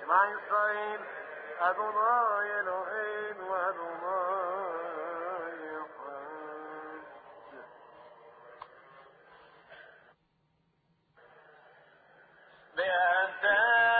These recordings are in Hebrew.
שמע ישראל, אדוני אלוהינו, אדוני אחד. ואתה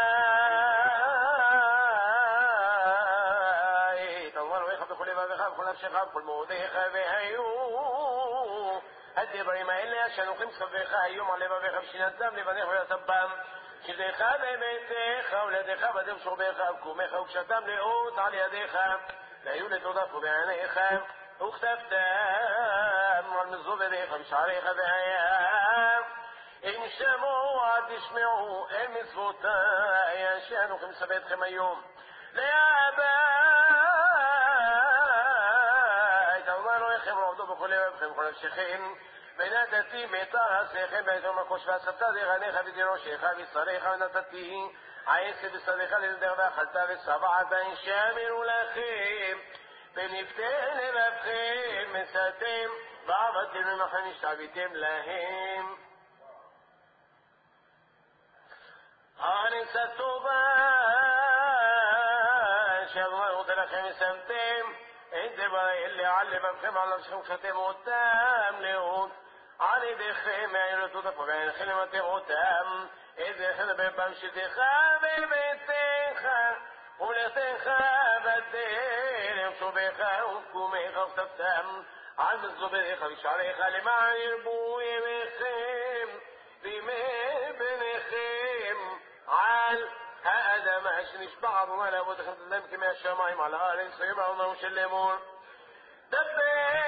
תאמר אלוהיך בכל לבבך ובכל נפשך ובכל מאודיך, והיו הדברים האלה אשר אנוכי מצווך היום על לבביך ושננתם לבניך ולטבם, שבדיך בביתך ולדיך בדם שורביך וקומך וקשתם לאות על ידיך, והיו לתודף ובעיניך וכתבתם על מזוב ידיך ושעריך, והיה אם שמעו תשמעו אל מצוותי אשר אנוכי מצווה אתכם היום להבית. תאמר אלוהיכם ועבדו בכל לבבכם ובכל נפשכם, ונתתי בתעשיכם באזור מקוש ואספת דגניך ודראשיך ושריך, ונתתי עשב בשריך לילדיך ואכלת ושבעת שאמירו לכם, ונפתה לבבכם מסעתם ועבדתם עמכם השתעבדתם להם. הארץ הטובה שאדוני נותן לכם ושמתם את דברי אלה על לבבכם על נפשכם ושאתם אותם לאות על ידיכם מהילדות ובעיניכם למתם אותם את זכר בבם שלך בביתך ולכתך בדרך שובך וקומך וכתבתם על מזובריך ושעריך למען ירבו ימיכם וימי בניכם על האדמה שנשבע אדוני לאבותיכם לתת כמי השמיים על הארץ ויאמרו ושלמון דבר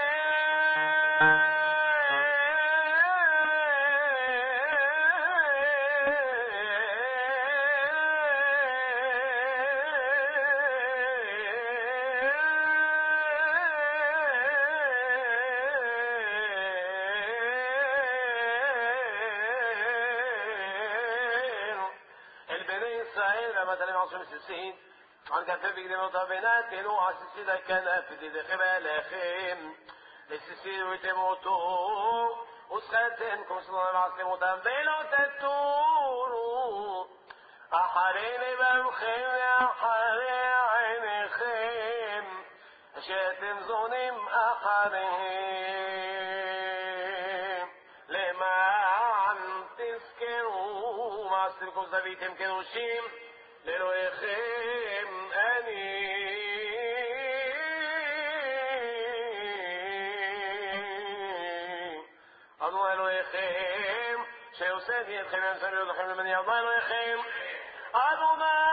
عن كفر بقدم طبنات وعسسيدا كان في دخل لخيم لسسيد وتموتوا وسخاتنكم صلى الله عليه وسلم وتنبيلوا تتوروا أحرين بمخيم أحري عين خيم شاتم ظنم أحرهم لما عم تسكروا ما أصلكم زبيتم كدوشيم لإلهكم أني أضوى إلهكم شيء سيدي يدخل أنسان يدخل من يضى إلهكم أضوى